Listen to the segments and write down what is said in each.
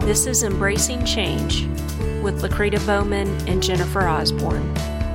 This is Embracing Change with Lakrita Bowman and Jennifer Osborne.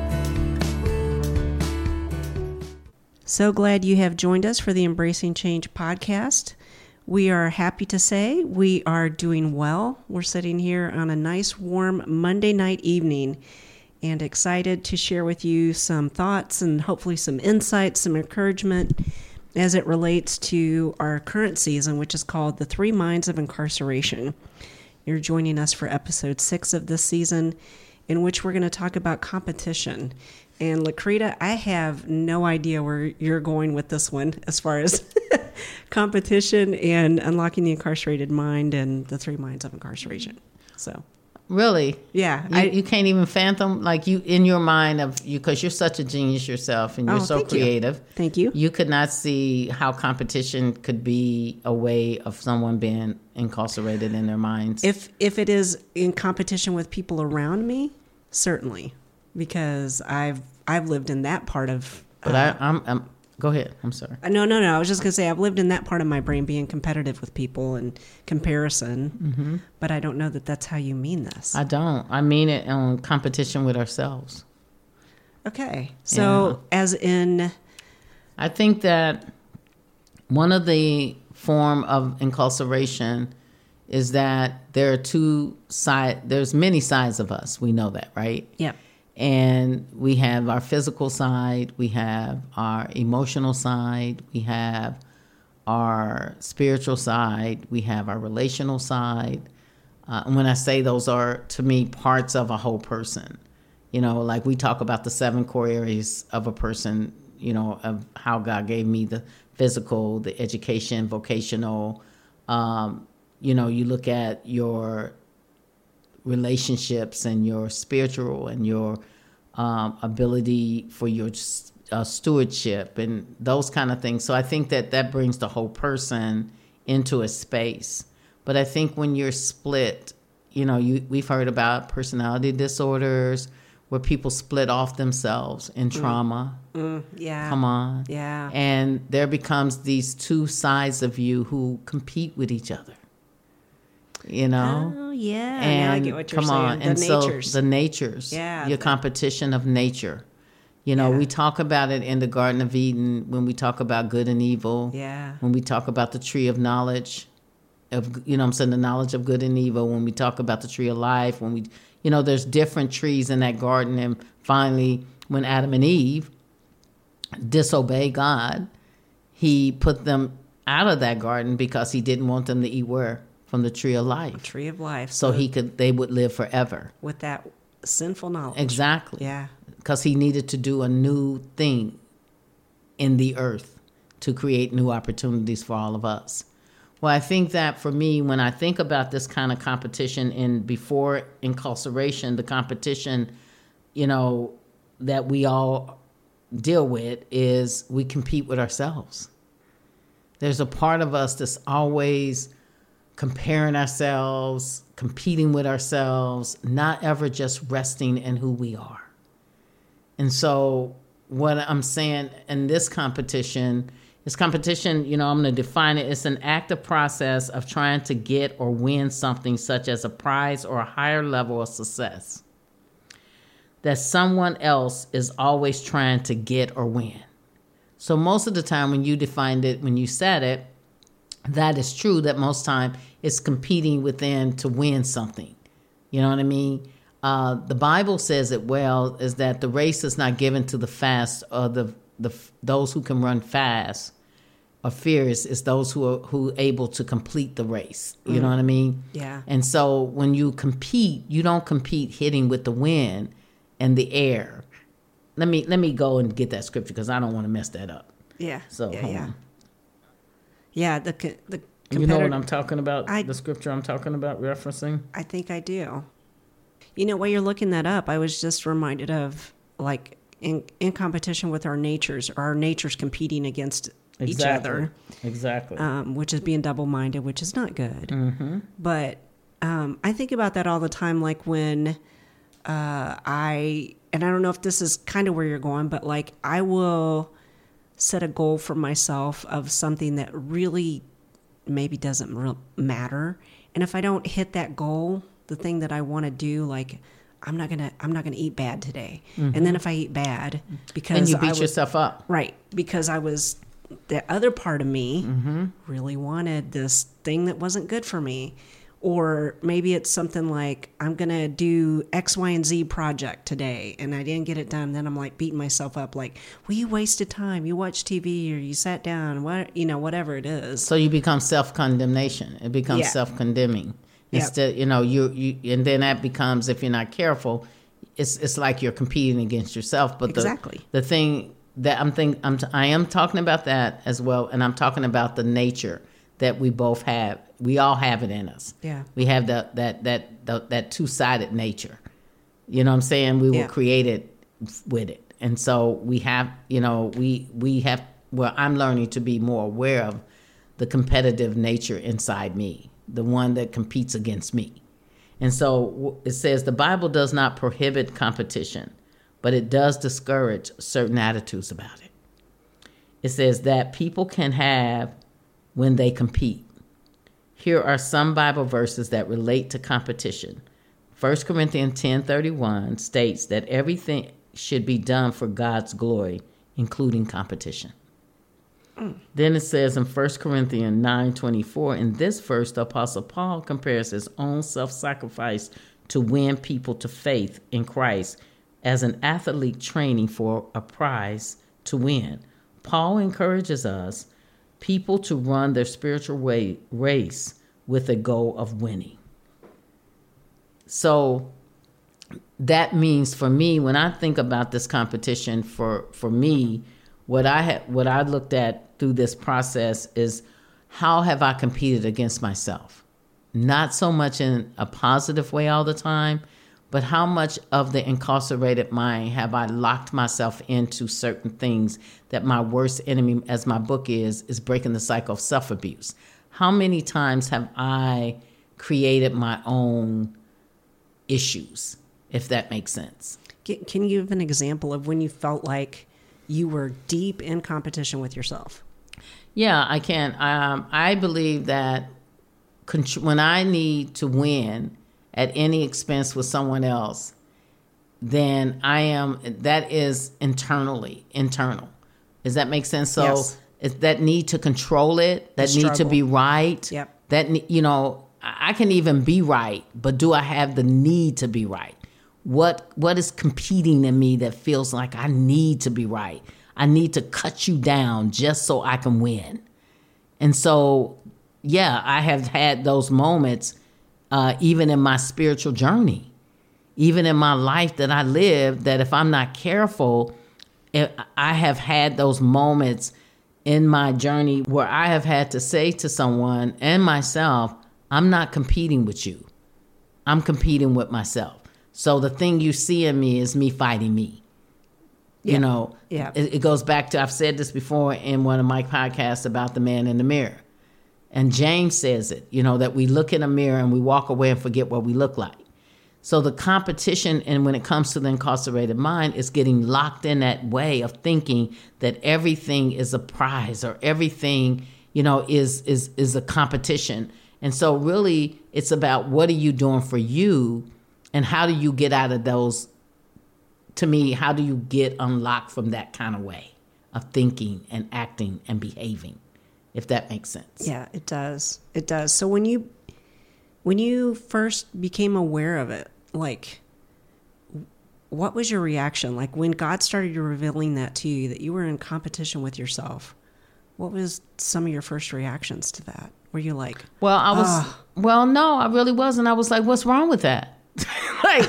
So glad you have joined us for the Embracing Change podcast. We are happy to say we are doing well. We're sitting here on a nice warm Monday night evening and excited to share with you some thoughts and hopefully some insights, some encouragement as it relates to our current season, which is called The Three Minds of Incarceration. You're joining us for episode 6 of this season, in which we're going to talk about competition. And Lakrita, I have no idea where you're going with this one as far as competition and unlocking the incarcerated mind and the 3 minds of incarceration. So, really, yeah, you can't even fathom, like, you in your mind of you, because you're such a genius yourself and you're so creative. Thank you. You could not see how competition could be a way of someone being incarcerated in their minds. If it is in competition with people around me, certainly, because I've lived in that part of. But I'm go ahead. I'm sorry. No. I was just gonna say I've lived in that part of my brain, being competitive with people and comparison. Mm-hmm. But I don't know that that's how you mean this. I don't. I mean it on competition with ourselves. Okay. So as in, I think that one of the form of incarceration is that there are two sides. There's many sides of us. We know that, right? Yeah. And we have our physical side, we have our emotional side, we have our spiritual side, we have our relational side. And when I say those are, to me, parts of a whole person, you know, like we talk about the 7 core areas of a person, you know, of how God gave me the physical, the education, vocational. You know, you look at your relationships and your spiritual and your ability for your stewardship and those kind of things. So I think that brings the whole person into a space. But I think when you're split, you know, we've heard about personality disorders where people split off themselves in trauma. Yeah. Come on. Yeah. And there becomes these two sides of you who compete with each other. You know? Oh, yeah. And now I get what you're saying. On. The and natures. So the natures. Yeah. Your competition of nature. You know, we talk about it in the Garden of Eden when we talk about good and evil. Yeah. When we talk about the tree of knowledge of, you know what I'm saying, the knowledge of good and evil. When we talk about the tree of life, when we, you know, there's different trees in that garden. And finally, when Adam and Eve disobeyed God, he put them out of that garden because he didn't want them to eat where? From the tree of life. Tree of life. So they would live forever. With that sinful knowledge. Exactly. Yeah. Because he needed to do a new thing in the earth to create new opportunities for all of us. Well, I think that for me, when I think about this kind of competition before incarceration, the competition, you know, that we all deal with is we compete with ourselves. There's a part of us that's always comparing ourselves, competing with ourselves, not ever just resting in who we are. And so what I'm saying in this competition, you know, I'm going to define it. It's an active process of trying to get or win something such as a prize or a higher level of success that someone else is always trying to get or win. So most of the time when you defined it, when you said it, that is true, that most time it's competing within to win something. You know what I mean? The Bible says it well, is that the race is not given to the fast or those who can run fast or fierce. It's those who are able to complete the race. You know what I mean? Yeah. And so when you compete, you don't compete hitting with the wind and the air. Let me go and get that scripture because I don't want to mess that up. Yeah. So Yeah, the you know what I'm talking about? The scripture I'm talking about referencing? I think I do. You know, while you're looking that up, I was just reminded of, like, in competition with our natures competing against each other. Exactly. Which is being double-minded, which is not good. Mm-hmm. But I think about that all the time, like when and I don't know if this is kind of where you're going, but, like, I will set a goal for myself of something that really maybe doesn't matter. And if I don't hit that goal, the thing that I want to do, like I'm not gonna eat bad today. Mm-hmm. And then if I eat bad, because and you beat yourself up, right? Because the other part of me really wanted this thing that wasn't good for me. Or maybe it's something like, I'm going to do X, Y, and Z project today, and I didn't get it done. Then I'm like beating myself up like, well, you wasted time. You watched TV or you sat down, whatever it is. So you become self-condemnation. It becomes self-condemning. Instead, you and then that becomes, if you're not careful, it's like you're competing against yourself. But exactly. The thing that I am talking about that as well, and I'm talking about the nature that we both have. We all have it in us. Yeah. We have that two-sided nature. You know what I'm saying? We were created with it. And so we have, I'm learning to be more aware of the competitive nature inside me, the one that competes against me. And so it says the Bible does not prohibit competition, but it does discourage certain attitudes about it. It says that people can have when they compete. Here are some Bible verses that relate to competition. 1 Corinthians 10:31 states that everything should be done for God's glory, including competition. Then it says in 1 Corinthians 9:24, in this verse, the Apostle Paul compares his own self-sacrifice to win people to faith in Christ as an athlete training for a prize to win. Paul encourages us people to run their spiritual race with a goal of winning. So that means for me, when I think about this competition, for me, what I looked at through this process is how have I competed against myself? Not so much in a positive way all the time, but how much of the incarcerated mind have I locked myself into certain things that my worst enemy, as my book is breaking the cycle of self-abuse. How many times have I created my own issues, if that makes sense? Can you give an example of when you felt like you were deep in competition with yourself? Yeah, I can. I believe that when I need to win at any expense with someone else, then that is internal. Does that make sense? So yes. It's that need to control it, that need to be right. Yep. That, I can even be right, but do I have the need to be right? What is competing in me that feels like I need to be right? I need to cut you down just so I can win. And so, yeah, I have had those moments even in my spiritual journey, even in my life that I live, that if I'm not careful, I have had those moments in my journey where I have had to say to someone and myself, I'm not competing with you. I'm competing with myself. So the thing you see in me is me fighting me. Yeah. It goes back to, I've said this before in one of my podcasts about the man in the mirror. And James says it, that we look in a mirror and we walk away and forget what we look like. So the competition, and when it comes to the incarcerated mind, is getting locked in that way of thinking that everything is a prize or everything, is a competition. And so really it's about what are you doing for you and how do you get out of those, to me, how do you get unlocked from that kind of way of thinking and acting and behaving? If that makes sense. Yeah, it does. It does. So when you first became aware of it, like, what was your reaction? Like when God started revealing that to you, that you were in competition with yourself, what was some of your first reactions to that? Were you like, well, no, I really wasn't. I was like, what's wrong with that? Like,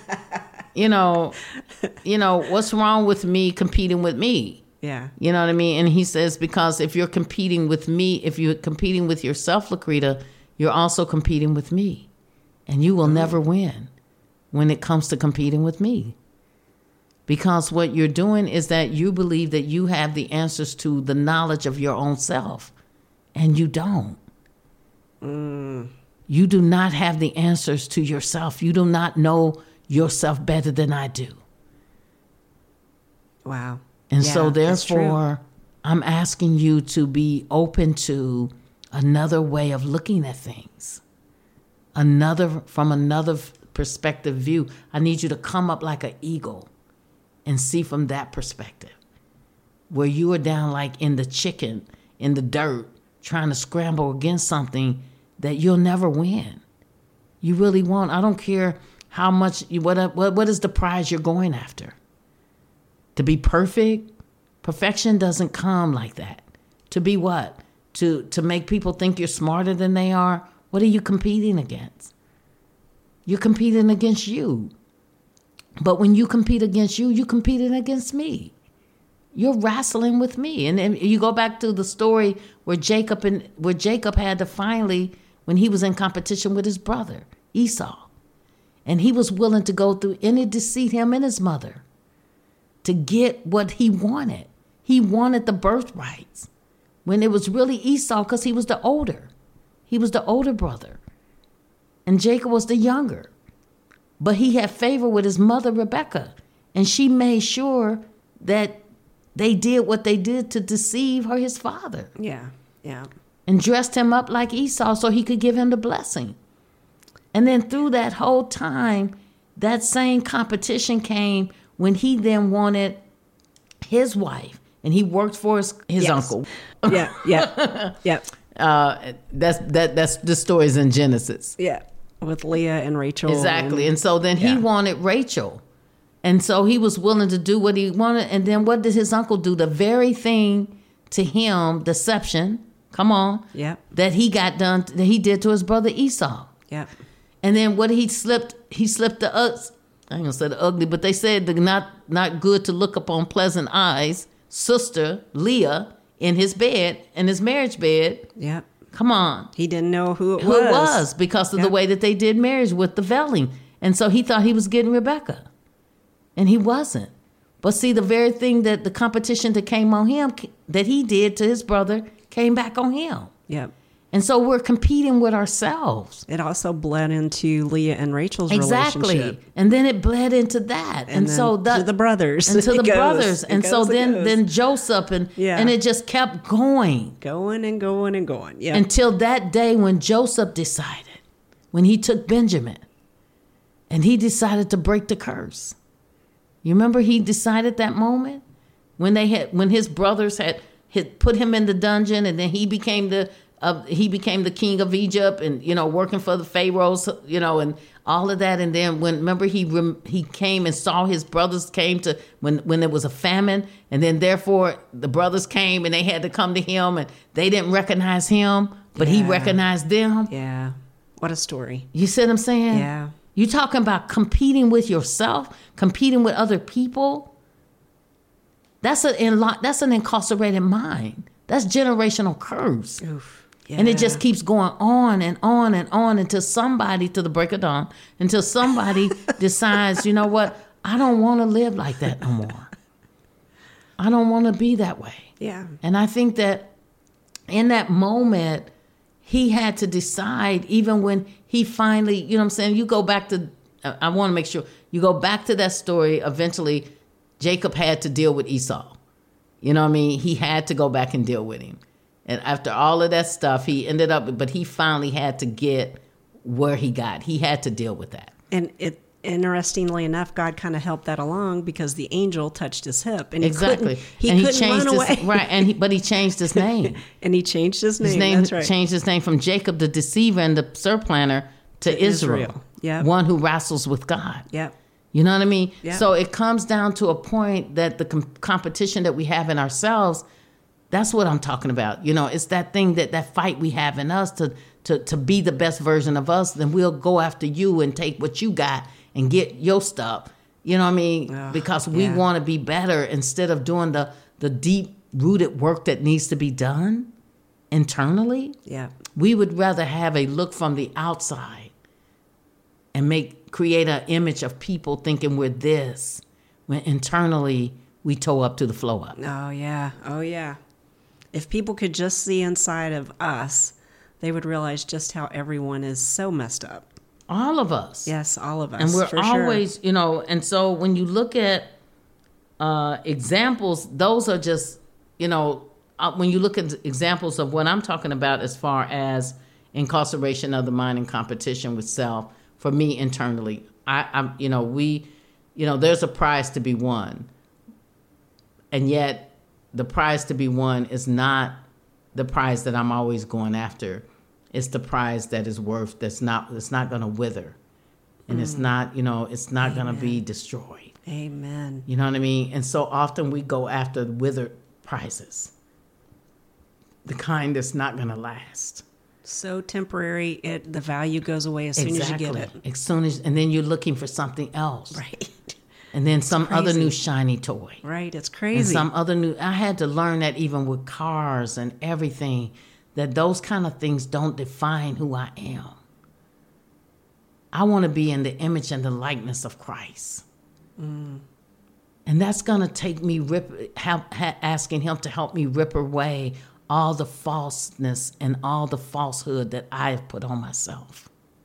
what's wrong with me competing with me? Yeah. You know what I mean? And he says, because if you're competing with me, if you're competing with yourself, Laquita, you're also competing with me. And you will never win when it comes to competing with me. Because what you're doing is that you believe that you have the answers to the knowledge of your own self. And you don't. You do not have the answers to yourself. You do not know yourself better than I do. Wow. And so therefore, I'm asking you to be open to another way of looking at things. from another perspective view. I need you to come up like an eagle and see from that perspective, where you are down like in the chicken, in the dirt, trying to scramble against something that you'll never win. You really won't. I don't care how much, what is the prize you're going after? To be perfect? Perfection doesn't come like that. To be what? To make people think you're smarter than they are? What are you competing against? You're competing against you. But when you compete against you, you're competing against me. You're wrestling with me. And you go back to the story where Jacob had to finally, when he was in competition with his brother, Esau, and he was willing to go through any deceit, him and his mother, to get what he wanted. He wanted the birthrights when it was really Esau, because he was the older. He was the older brother. And Jacob was the younger. But he had favor with his mother, Rebekah. And she made sure that they did what they did to deceive his father. Yeah, yeah. And dressed him up like Esau so he could give him the blessing. And then through that whole time, that same competition came when he then wanted his wife. And he worked for his Yes. uncle. Yeah, yeah, yeah. That's the stories in Genesis. Yeah, with Leah and Rachel. Exactly. And so then he wanted Rachel. And so he was willing to do what he wanted. And then what did his uncle do? The very thing to him, deception, come on, that he got done, that he did to his brother Esau. Yeah. And then what he slipped the, I ain't gonna say the ugly, but they said the not good to look upon pleasant eyes, sister Leah in his bed, in his marriage bed. Yeah. Come on. He didn't know who it Who it was because of the way that they did marriage with the veiling. And so he thought he was getting Rebekah. And he wasn't. But see, the very thing that the competition that came on him, that he did to his brother, came back on him. Yep. And so we're competing with ourselves. It also bled into Leah and Rachel's Exactly. relationship. And then it bled into that. And so that to the brothers. And to the brothers. And so then then Joseph and it just kept going. Going and going and going. Yeah. Until that day when Joseph decided, when he took Benjamin and he decided to break the curse. You remember he decided that moment when his brothers had put him in the dungeon, and then he became the king of Egypt, and working for the pharaohs, and all of that. And then remember he came and saw his brothers came to when there was a famine, and then therefore the brothers came and they had to come to him, and they didn't recognize him, but he recognized them. Yeah, what a story. You see what I'm saying? Yeah. You talking about competing with yourself, competing with other people? That's an incarcerated mind. That's generational curse. Oof. Yeah. And it just keeps going on and on and on until somebody, to the break of dawn, until somebody decides, you know what? I don't want to live like that no more. I don't want to be that way. Yeah. And I think that in that moment, he had to decide, even when he finally, you know what I'm saying? You go back to, I want to make sure, you go back to that story. Eventually, Jacob had to deal with Esau. You know what I mean? He had to go back and deal with him. And after all of that stuff, he ended up, but he finally had to get where he got. He had to deal with that. And interestingly enough, God kind of helped that along because the angel touched his hip, and he couldn't run away. But he changed his name. And he changed his name. His name That's right. changed his name from Jacob, the deceiver and the surplanter, to Israel. Yep. One who wrestles with God. Yep. You know what I mean? Yep. So it comes down to a point that the competition that we have in ourselves, that's what I'm talking about. It's that thing, that fight we have in us to be the best version of us. Then we'll go after you and take what you got and get your stuff. You know what I mean? Because we want to be better instead of doing the deep-rooted work that needs to be done internally. Yeah. We would rather have a look from the outside and create an image of people thinking we're this, when internally we toe up to the flow up. Oh, yeah. Oh, yeah. If people could just see inside of us, they would realize just how everyone is so messed up. All of us. Yes, all of us. And we're for always, sure. And so when you look at examples, those are just, when you look at examples of what I'm talking about as far as incarceration of the mind and competition with self. For me internally, there's a prize to be won, and yet the prize to be won is not the prize that I'm always going after. It's the prize that is worth, it's not going to wither, and it's not going to be destroyed. Amen. You know what I mean? And so often we go after withered prizes, the kind that's not going to last. So temporary, the value goes away as soon as you get it. And then you're looking for something else. Right. And then some other new shiny toy. Right, it's crazy. And I had to learn that even with cars and everything, that those kind of things don't define who I am. I want to be in the image and the likeness of Christ. And that's going to take me asking him to help me rip away all the falseness and all the falsehood that I have put on myself.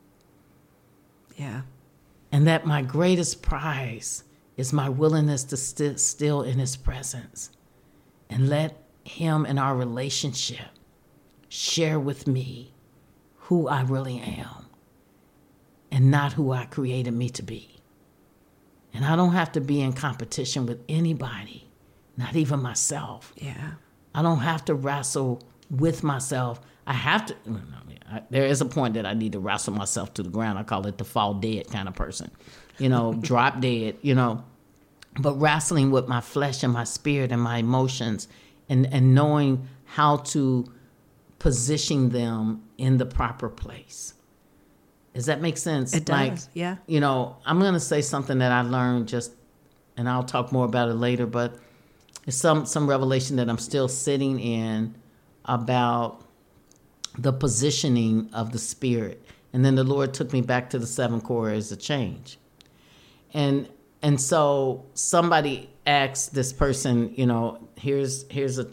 Yeah. And that my greatest prize is my willingness to sit still in his presence and let him in our relationship share with me who I really am and not who I created me to be. And I don't have to be in competition with anybody, not even myself. Yeah. I don't have to wrestle with myself. I have to. There is a point that I need to wrestle myself to the ground. I call it the fall dead kind of person, drop dead, But wrestling with my flesh and my spirit and my emotions and knowing how to position them in the proper place. Does that make sense? It does, yeah. I'm going to say something that I learned and I'll talk more about it later, but it's some revelation that I'm still sitting in about the positioning of the spirit. And then the Lord took me back to the 7 core areas of change. And so somebody asked this person, here's a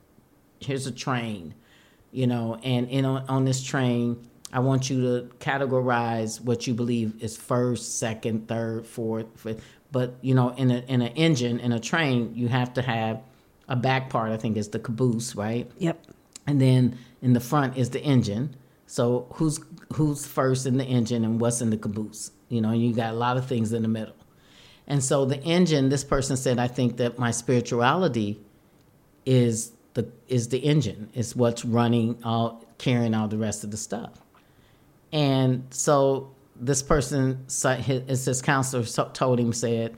train, and on this train, I want you to categorize what you believe is first, second, third, fourth, fifth. But, in an engine, in a train, you have to have a back part, I think is the caboose, right? Yep. And then in the front is the engine. So who's first in the engine and what's in the caboose? You got a lot of things in the middle. And so the engine, this person said, I think that my spirituality is the engine. It's what's carrying all the rest of the stuff. And so this person, his counselor told him, said,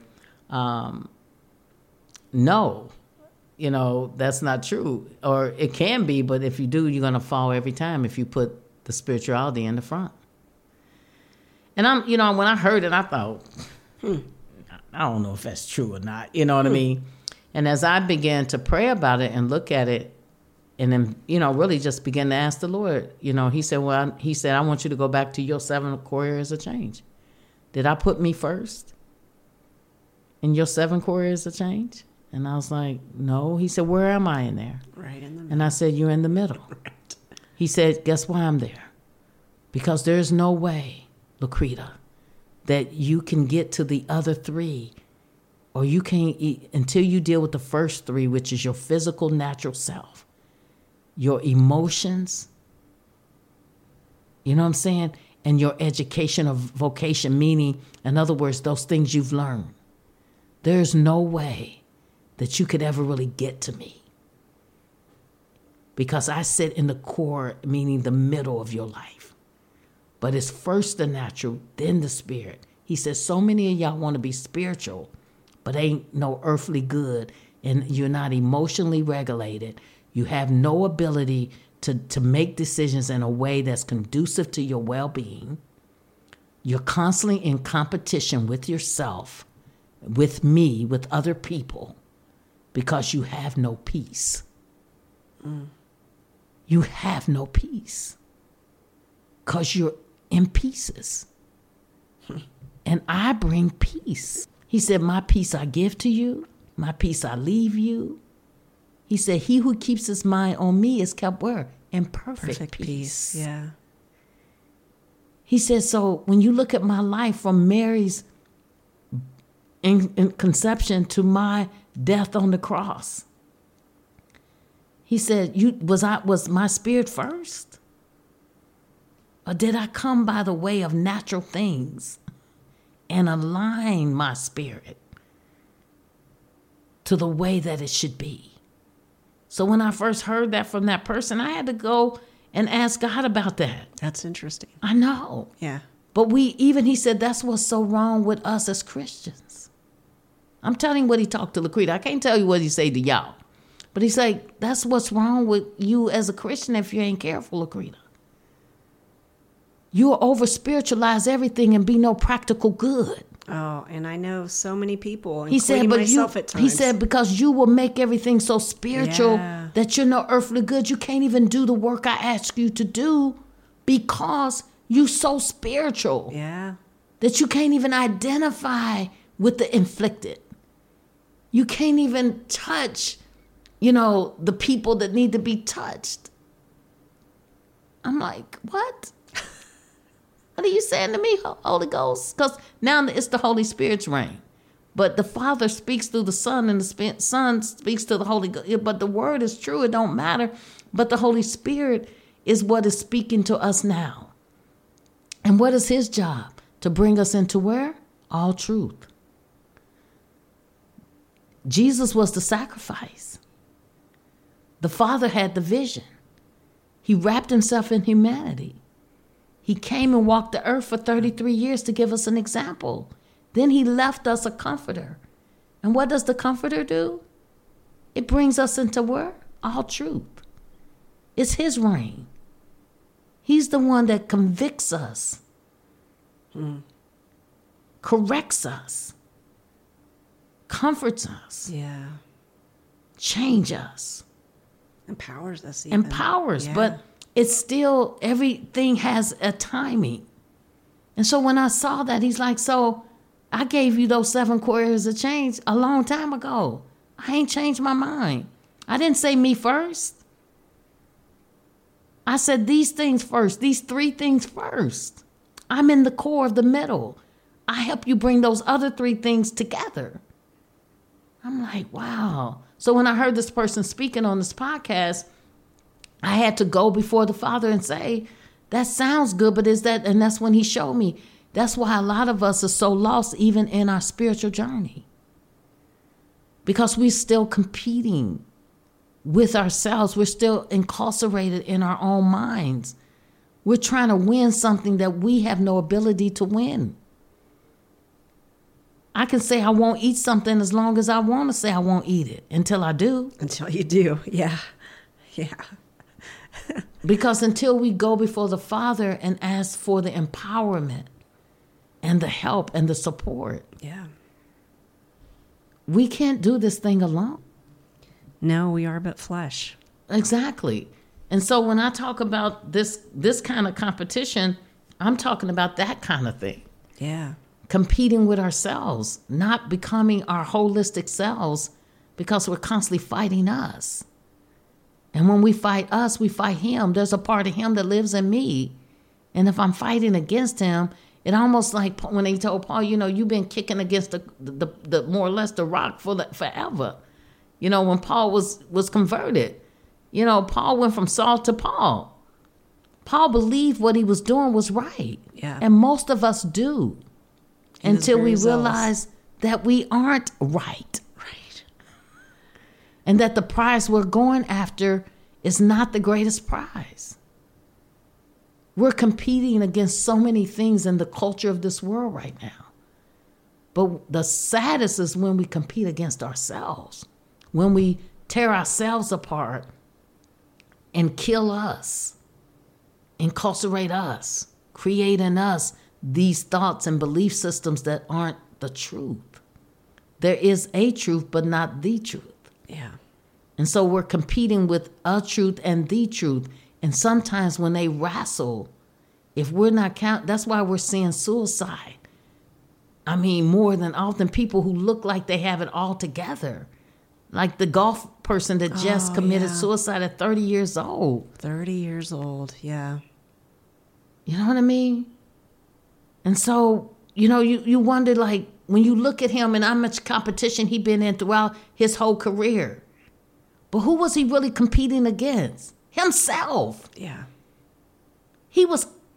no, that's not true. Or it can be, but if you do, you're going to fall every time if you put the spirituality in the front. And when I heard it, I thought, I don't know if that's true or not. You know what I mean? And as I began to pray about it and look at it, and then, really just began to ask the Lord, he said, I want you to go back to your 7 core areas of change. Did I put me first in your 7 core areas of change? And I was like, no. He said, where am I in there? Right in the middle. And I said, you're in the middle. Right. He said, guess why I'm there? Because there's no way, Laquita, that you can get to the other 3, or you can't until you deal with the first 3, which is your physical, natural self, your emotions, you know what I'm saying? And your education or vocation, meaning, in other words, those things you've learned. There's no way that you could ever really get to me. Because I sit in the core, meaning the middle of your life. But it's first the natural, then the spirit. He says, so many of y'all want to be spiritual, but ain't no earthly good, and you're not emotionally regulated. You have no ability to make decisions in a way that's conducive to your well-being. You're constantly in competition with yourself, with me, with other people, because you have no peace. You have no peace because you're in pieces. And I bring peace. He said, my peace I give to you. My peace I leave you. He said, he who keeps his mind on me is kept where? In perfect peace. Yeah. He said, so when you look at my life from Mary's in conception to my death on the cross, he said, was my spirit first? Or did I come by the way of natural things and align my spirit to the way that it should be? So when I first heard that from that person, I had to go and ask God about that. That's interesting. I know. Yeah. But he said, that's what's so wrong with us as Christians. I'm telling you what he talked to Laquita. I can't tell you what he said to y'all. But he's like, that's what's wrong with you as a Christian if you ain't careful, Laquita. You'll over-spiritualize everything and be no practical good. Oh, and I know so many people, including myself at times. He said, because you will make everything so spiritual that you're no earthly good. You can't even do the work I ask you to do because you're so spiritual. Yeah. That you can't even identify with the inflicted. You can't even touch, the people that need to be touched. I'm like, what? What are you saying to me, Holy Ghost? Because now it's the Holy Spirit's reign. But the Father speaks through the Son, and the Son speaks to the Holy Ghost. But the word is true. It don't matter. But the Holy Spirit is what is speaking to us now. And what is his job? To bring us into where? All truth. Jesus was the sacrifice. The Father had the vision. He wrapped himself in humanity. He came and walked the earth for 33 years to give us an example. Then he left us a comforter. And what does the comforter do? It brings us into where? All truth. It's his reign. He's the one that convicts us, corrects us, comforts us, change us. Empowers us even. But it's still, everything has a timing. And so when I saw that, he's like, so I gave you those 7 core areas of change a long time ago. I ain't changed my mind. I didn't say me first. I said these things first, these 3 things first. I'm in the core of the middle. I help you bring those other 3 things together. I'm like, wow. So when I heard this person speaking on this podcast, I had to go before the Father and say, that sounds good, but is that, and that's when he showed me, that's why a lot of us are so lost even in our spiritual journey. Because we're still competing with ourselves. We're still incarcerated in our own minds. We're trying to win something that we have no ability to win. I can say I won't eat something as long as I want to say I won't eat it until I do. Until you do, yeah. Because until we go before the Father and ask for the empowerment and the help and the support, we can't do this thing alone. No, we are but flesh. Exactly. And so when I talk about this kind of competition, I'm talking about that kind of thing. Yeah. Competing with ourselves, not becoming our holistic selves, because we're constantly fighting us. And when we fight us, we fight him. There's a part of him that lives in me. And if I'm fighting against him, it almost like when they told Paul, you've been kicking against the more or less the rock forever. When Paul was converted, Paul went from Saul to Paul. Paul believed what he was doing was right. Yeah. And most of us do. Until we realize that we aren't right. Right. And that the prize we're going after is not the greatest prize. We're competing against so many things in the culture of this world right now. But the saddest is when we compete against ourselves. When we tear ourselves apart and kill us, incarcerate us, create in us these thoughts and belief systems that aren't the truth. There is a truth, but not the truth. Yeah. And so we're competing with a truth and the truth. And sometimes when they wrestle, if we're not that's why we're seeing suicide. I mean, more than often people who look like they have it all together. Like the golf person that just committed suicide at 30 years old. 30 years old, yeah. You know what I mean? And so, you wonder, like, when you look at him and how much competition he'd been in throughout his whole career. But who was he really competing against? Himself. Yeah. He was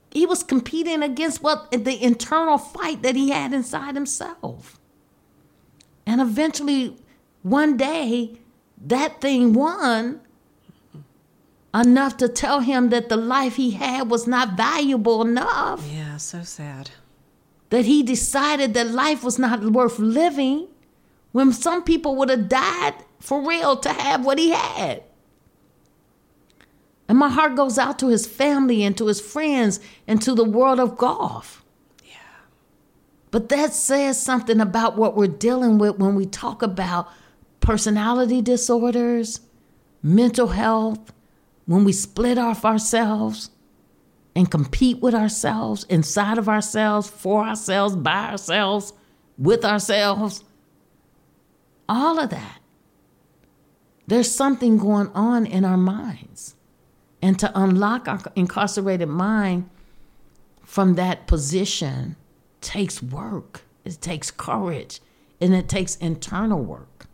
He was competing against the internal fight that he had inside himself. And eventually, one day, that thing won enough to tell him that the life he had was not valuable enough. Yeah, so sad. That he decided that life was not worth living when some people would have died for real to have what he had. And my heart goes out to his family and to his friends and to the world of golf. Yeah. But that says something about what we're dealing with when we talk about personality disorders, mental health, when we split off ourselves and compete with ourselves, inside of ourselves, for ourselves, by ourselves, with ourselves. All of that. There's something going on in our minds. And to unlock our incarcerated mind from that position takes work. It takes courage. And it takes internal work.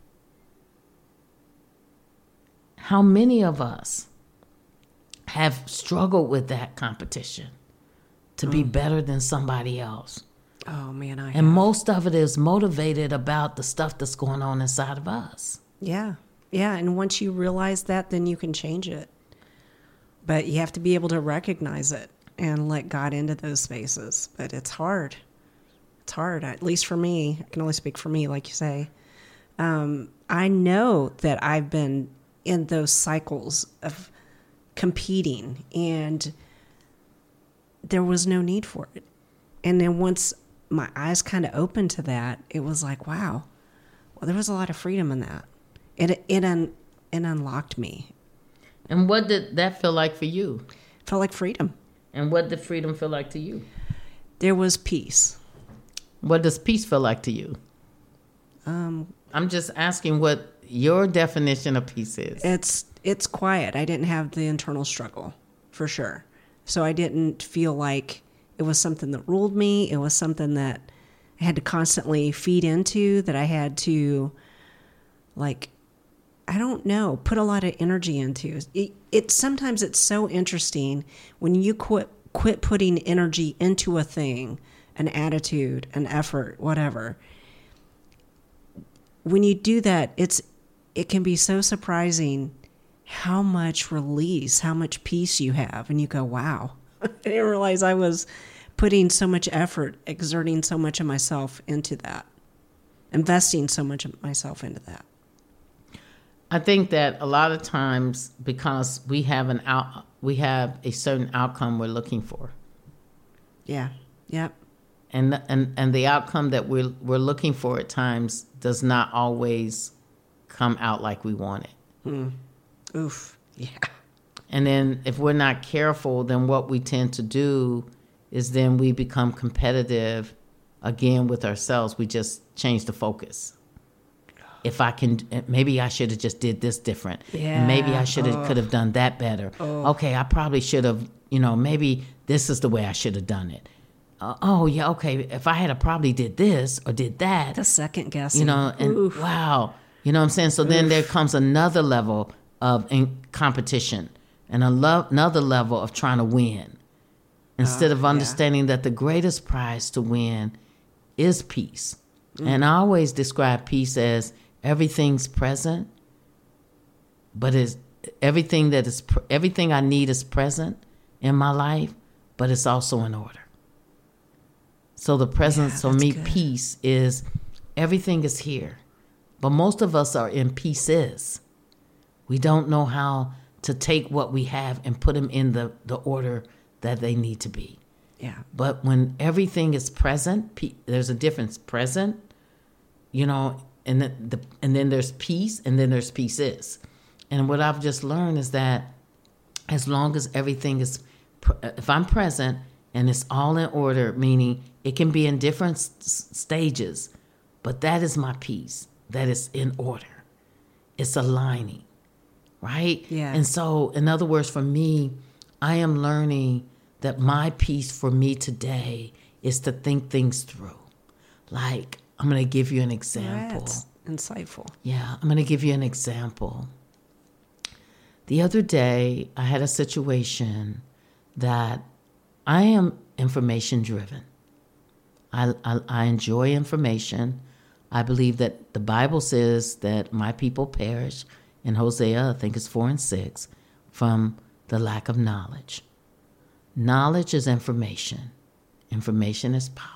How many of us have struggled with that competition to be better than somebody else? Oh, man, I have. And most of it is motivated about the stuff that's going on inside of us. Yeah. Yeah, and once you realize that, then you can change it. But you have to be able to recognize it and let God into those spaces. But it's hard. It's hard, at least for me. I can only speak for me, like you say. I know that I've been in those cycles of competing, and there was no need for it. And then once my eyes kind of opened to that, it was like, wow, well, there was a lot of freedom in that. It unlocked me. And what did that feel like for you? It felt like freedom. And what did freedom feel like to you? There was peace. What does peace feel like to you? I'm just asking what your definition of peace is. It's quiet. I didn't have the internal struggle, for sure. So I didn't feel like it was something that ruled me. It was something that I had to constantly feed into, that I had to, like, I don't know, put a lot of energy into. Sometimes it's so interesting when you quit putting energy into a thing, an attitude, an effort, whatever. When you do that, it can be so surprising how much release, how much peace you have. And you go, wow, I didn't realize I was putting so much effort, exerting so much of myself into that, investing so much of myself into that. I think that a lot of times, because we have a certain outcome we're looking for. Yeah. Yep. And the outcome that we're looking for at times does not always come out like we want it. Oof. Yeah. And then if we're not careful, then what we tend to do is then we become competitive again with ourselves. We just change the focus. If I can, maybe I should have just did this different. Yeah. Maybe I could have done that better. Okay, I probably should have, maybe this is the way I should have done it. Yeah, okay, if I had probably did this or did that. The second guessing. And Oof. wow. You know what I'm saying? So then there comes another level of competition and another level of trying to win. Instead of understanding that the greatest prize to win is peace. And I always describe peace as everything's present, but it's everything I need is present in my life, but it's also in order. So the presence for me, good. Peace is everything is here, but most of us are in pieces. We don't know how to take what we have and put them in the order that they need to be. Yeah. But when everything is present, there's a difference. Present, and then there's peace, and then there's pieces. And what I've just learned is that as long as everything is, if I'm present and it's all in order, meaning it can be in different stages, but that is my peace. That is in order. It's aligning, right? Yeah. And so, in other words, for me, I am learning that my peace for me today is to think things through. Like, I'm going to give you an example. That's insightful. Yeah, I'm going to give you an example. The other day, I had a situation that I am information driven. I enjoy information. I believe that the Bible says that my people perish in Hosea, I think it's 4:6, from the lack of knowledge. Knowledge is information. Information is power.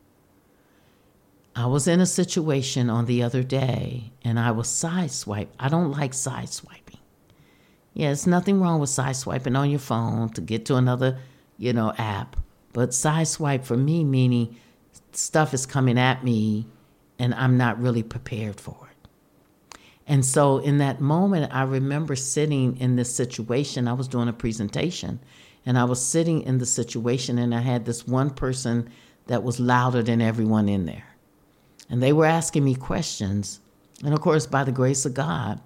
I was in a situation on the other day and I was sideswiped. I don't like sideswiping. Yeah, there's nothing wrong with sideswiping on your phone to get to another, app. But sideswipe for me meaning stuff is coming at me and I'm not really prepared for it. And so in that moment, I remember sitting in this situation. I was doing a presentation and I was sitting in the situation and I had this one person that was louder than everyone in there. And they were asking me questions. And of course, by the grace of God,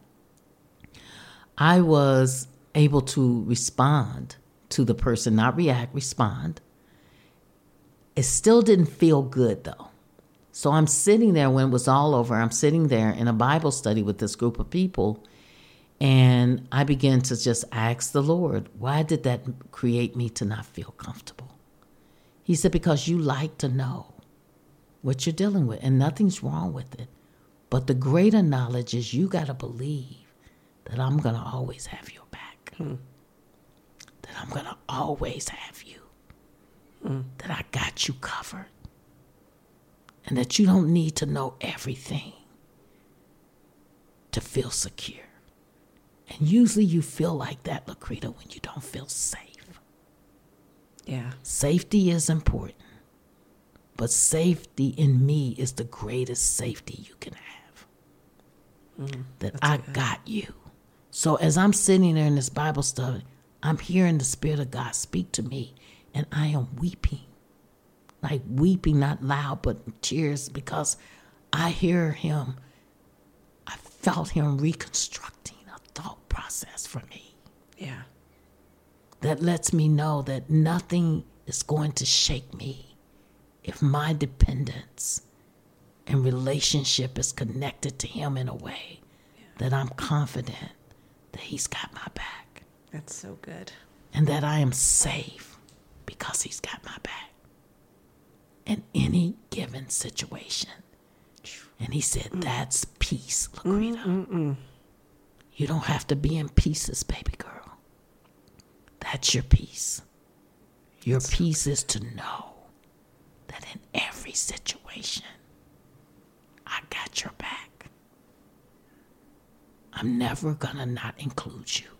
I was able to respond to the person, not react, respond. It still didn't feel good though. So I'm sitting there when it was all over. I'm sitting there in a Bible study with this group of people. And I began to just ask the Lord, why did that create me to not feel comfortable? He said, because you like to know what you're dealing with, and nothing's wrong with it. But the greater knowledge is you got to believe that I'm going to always have your back. That I'm going to always have you. That I got you covered. And that you don't need to know everything to feel secure. And usually you feel like that, Laquita, when you don't feel safe. Yeah. Safety is important. But safety in me is the greatest safety you can have. That I got you. So as I'm sitting there in this Bible study, I'm hearing the Spirit of God speak to me, and I am weeping. Like weeping, not loud, but tears, because I hear him. I felt him reconstructing a thought process for me. Yeah. That lets me know that nothing is going to shake me if my dependence and relationship is connected to him in a way that I'm confident that he's got my back. That's so good. And that I am safe because he's got my back in any given situation. And he said, that's peace, Laquita. You don't have to be in pieces, baby girl. That's your peace. Your peace is to know that in every situation, I got your back. I'm never gonna not include you.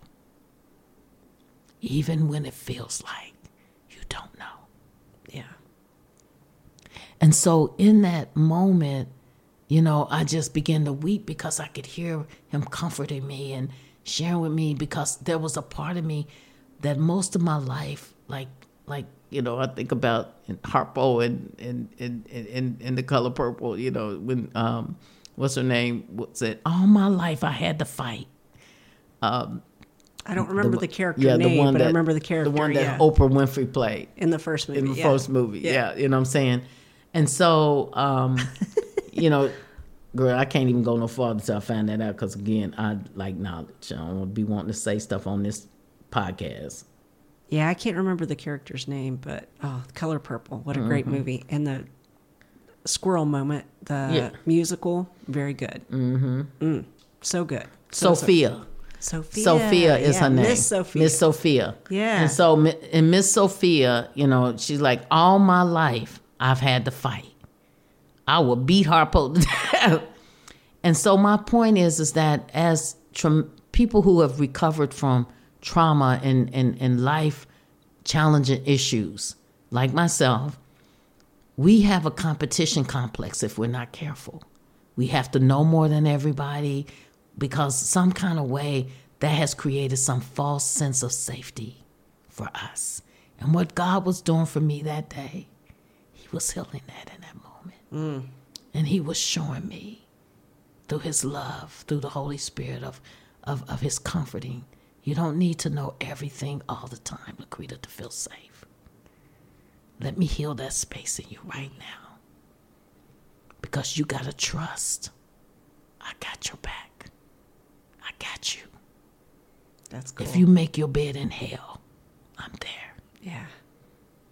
Even when it feels like you don't know. Yeah. And so in that moment, I just began to weep because I could hear him comforting me and sharing with me, because there was a part of me that most of my life, like I think about in Harpo and The Color Purple, when what's her name said, all my life I had to fight. I don't remember the character name, but I remember the character. The one that Oprah Winfrey played. In the first movie. In the first movie, yeah. You know what I'm saying? And so, girl, I can't even go no farther until I find that out, because, again, I like knowledge. I don't want to be wanting to say stuff on this podcast. Yeah, I can't remember the character's name, but Color Purple, what a great movie. And the squirrel moment, the musical, very good. So good. Sophia. Sophia is her name. Miss Sophia. Miss Sophia. Yeah. And so, in Miss Sophia, she's like, all my life I've had to fight. I will beat Harpo to death. And so my point is that as people who have recovered from trauma and life challenging issues, like myself, we have a competition complex if we're not careful. We have to know more than everybody, because some kind of way that has created some false sense of safety for us. And what God was doing for me that day, he was healing that in that moment. And he was showing me through his love, through the Holy Spirit of his comforting. You don't need to know everything all the time, Laquita, to feel safe. Let me heal that space in you right now. Because you got to trust. I got your back. I got you. That's cool. If you make your bed in hell, I'm there. Yeah.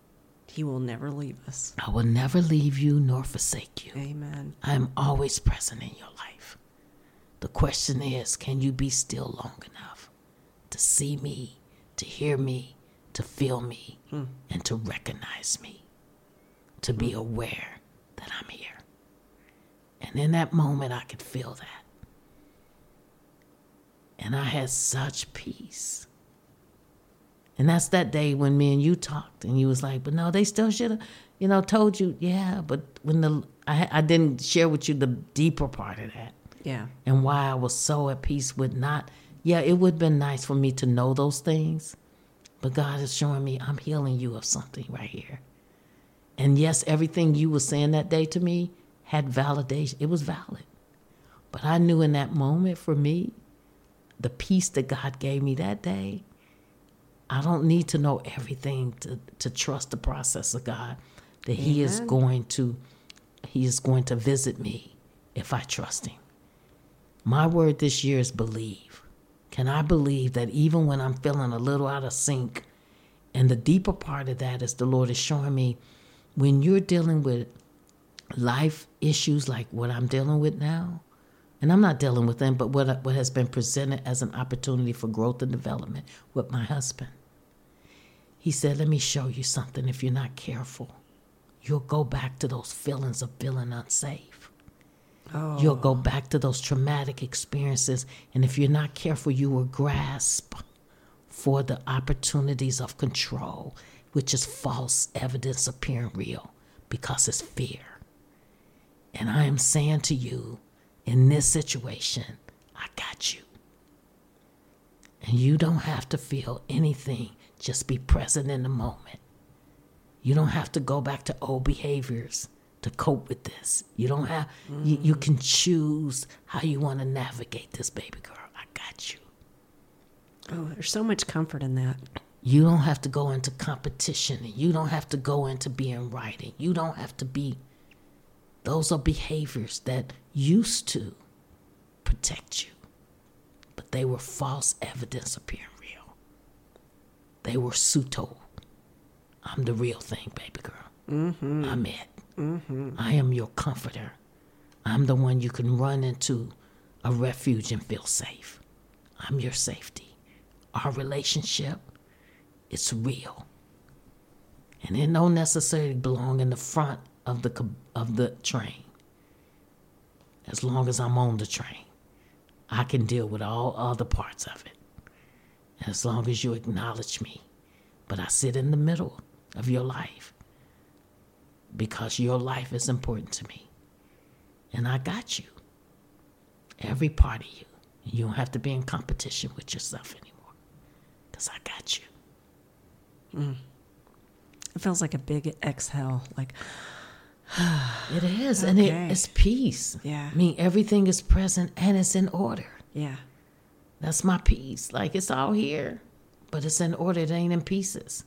He will never leave us. I will never leave you nor forsake you. Amen. I am always present in your life. The question is, can you be still long enough to see me, to hear me, to feel me, and to recognize me, to be aware that I'm here? And in that moment, I could feel that. And I had such peace. And that's that day when me and you talked, and you was like, but no, they still should have, told you, yeah, but when I didn't share with you the deeper part of that. Yeah. And why I was so at peace with it would have been nice for me to know those things, but God is showing me I'm healing you of something right here. And yes, everything you were saying that day to me had validation. It was valid. But I knew in that moment for me, the peace that God gave me that day, I don't need to know everything to trust the process of God, that Amen. He is going to visit me if I trust him. My word this year is believe. Can I believe that even when I'm feeling a little out of sync, and the deeper part of that is the Lord is showing me when you're dealing with life issues like what I'm dealing with now, and I'm not dealing with them, but what has been presented as an opportunity for growth and development with my husband. He said, let me show you something. If you're not careful, you'll go back to those feelings of feeling unsafe. Oh. You'll go back to those traumatic experiences. And if you're not careful, you will grasp for the opportunities of control, which is false evidence appearing real because it's fear. And I am saying to you, in this situation, I got you. And you don't have to feel anything. Just be present in the moment. You don't have to go back to old behaviors to cope with this. You don't have, you can choose how you want to navigate this, baby girl. I got you. Oh, there's so much comfort in that. You don't have to go into competition. You don't have to go into being right. You don't have to be, those are behaviors that used to protect you, but they were false evidence appearing real. They were pseudo. I'm the real thing, baby girl. Mm-hmm. I'm it. Mm-hmm. I am your comforter. I'm the one you can run into a refuge and feel safe. I'm your safety. Our relationship, it's real. And it don't necessarily belong in the front of the train. As long as I'm on the train, I can deal with all other parts of it. As long as you acknowledge me. But I sit in the middle of your life because your life is important to me. And I got you. Every part of you. You don't have to be in competition with yourself anymore because I got you. It feels like a big exhale. Like, it is. Okay. And it's peace. Yeah. I mean, everything is present and it's in order. Yeah. That's my peace. Like, it's all here, but it's in order. It ain't in pieces.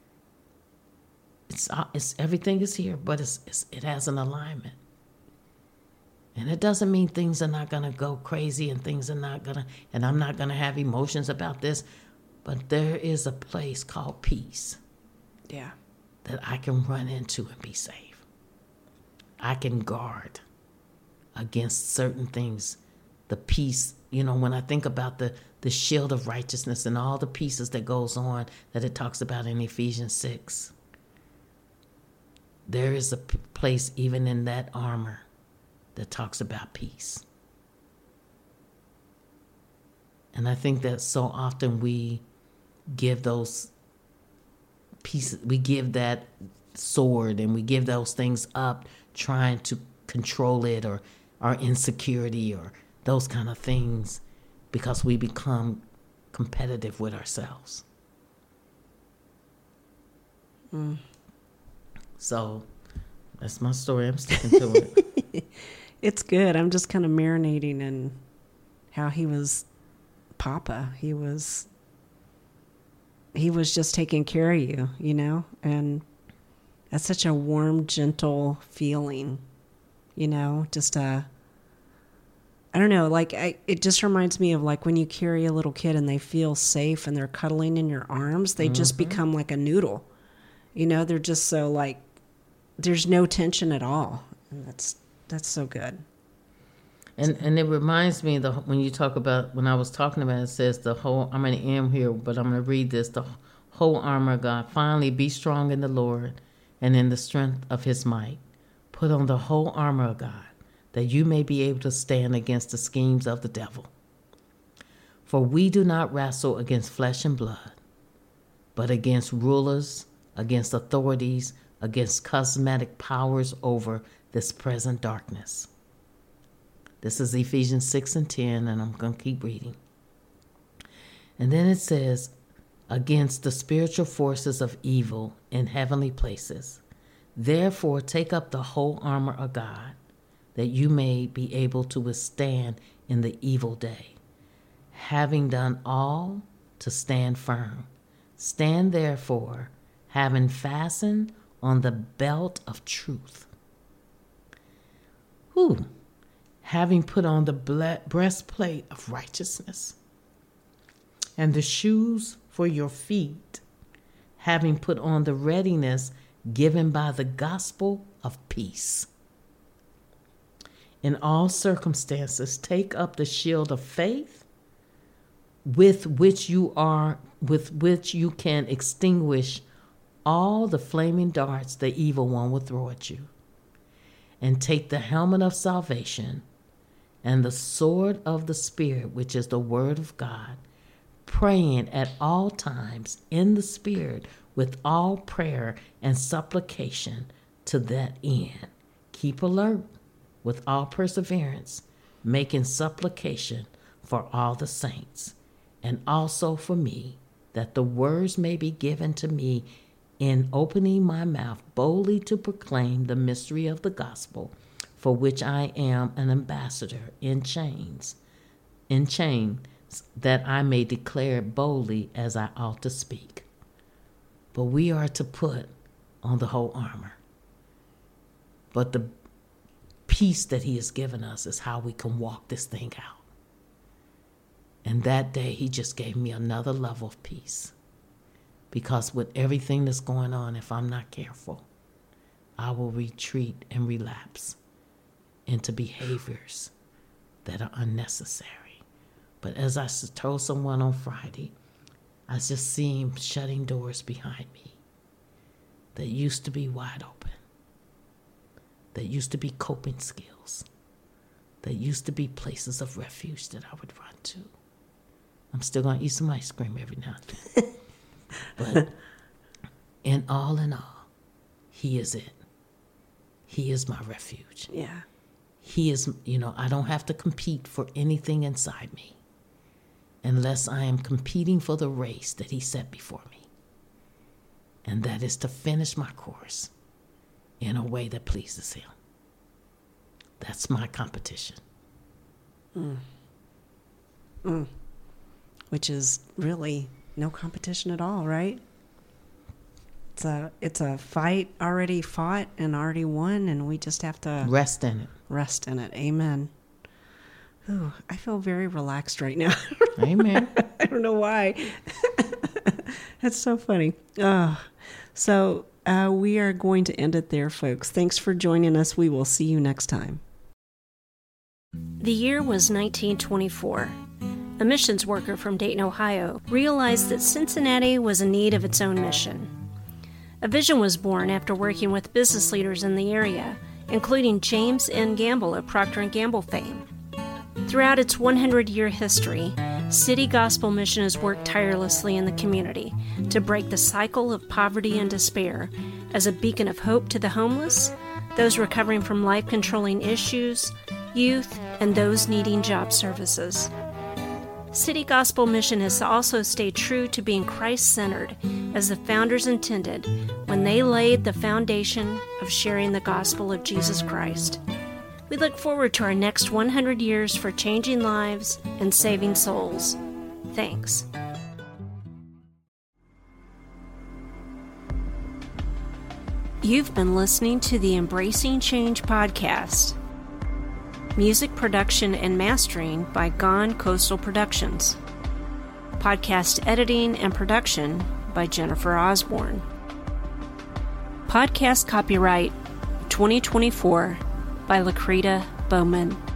It's everything is here, but it has an alignment. And it doesn't mean things are not going to go crazy and and I'm not going to have emotions about this, but there is a place called peace. Yeah. That I can run into and be safe. I can guard against certain things. The peace, when I think about the shield of righteousness and all the pieces that goes on that it talks about in Ephesians 6, there is a place even in that armor that talks about peace. And I think that so often we give those pieces, we give that sword and we give those things up trying to control it or our insecurity or those kind of things because we become competitive with ourselves. So that's my story. I'm sticking to it. It's good. I'm just kind of marinating in how he was Papa. He was just taking care of you, and that's such a warm, gentle feeling, just I don't know, it just reminds me of like when you carry a little kid and they feel safe and they're cuddling in your arms, they just become like a noodle, They're just so like, there's no tension at all. And that's so good. And it reminds me when you talk about, when I was talking about it, says the whole, I'm going to end here, but I'm going to read this, the whole armor of God. Finally, be strong in the Lord and in the strength of his might. Put on the whole armor of God, that you may be able to stand against the schemes of the devil. For we do not wrestle against flesh and blood, but against rulers, against authorities, against cosmetic powers over this present darkness. This is Ephesians 6:10, and I'm going to keep reading. And then it says, against the spiritual forces of evil in heavenly places. Therefore, take up the whole armor of God, that you may be able to withstand in the evil day. Having done all, to stand firm. Stand therefore, having fastened on the belt of truth. Having put on the breastplate of righteousness, and the shoes for your feet, having put on the readiness given by the gospel of peace. In all circumstances, take up the shield of faith, with which you can extinguish all the flaming darts the evil one will throw at you. And take the helmet of salvation and the sword of the Spirit, which is the word of God, praying at all times in the Spirit with all prayer and supplication. To that end, keep alert with all perseverance, making supplication for all the saints, and also for me, that the words may be given to me in opening my mouth boldly to proclaim the mystery of the gospel, for which I am an ambassador in chains, that I may declare it boldly as I ought to speak. But we are to put on the whole armor. But the peace that he has given us is how we can walk this thing out. And that day, he just gave me another level of peace. Because with everything that's going on, if I'm not careful, I will retreat and relapse into behaviors that are unnecessary. But as I told someone on Friday, I just see him shutting doors behind me that used to be wide open, that used to be coping skills, that used to be places of refuge that I would run to. I'm still going to eat some ice cream every now and then. But in all, he is it. He is my refuge. Yeah. He is, I don't have to compete for anything inside me unless I am competing for the race that he set before me. And that is to finish my course in a way that pleases him. That's my competition. Which is really no competition at all, right? It's a fight already fought and already won, and we just have to rest in it. Rest in it. Amen. Ooh, I feel very relaxed right now. Amen. I don't know why. That's so funny. So we are going to end it there, folks. Thanks for joining us. We will see you next time. The year was 1924. A missions worker from Dayton, Ohio, realized that Cincinnati was in need of its own mission. A vision was born after working with business leaders in the area, including James N. Gamble of Procter & Gamble fame. Throughout its 100-year history, City Gospel Mission has worked tirelessly in the community to break the cycle of poverty and despair as a beacon of hope to the homeless, those recovering from life-controlling issues, youth, and those needing job services. City Gospel Mission has also stayed true to being Christ-centered as the founders intended when they laid the foundation of sharing the gospel of Jesus Christ. We look forward to our next 100 years for changing lives and saving souls. Thanks. You've been listening to the Embracing Change podcast. Music production and mastering by Gone Coastal Productions. Podcast editing and production by Jennifer Osborne. Podcast copyright 2024 by Lakrita Bowman.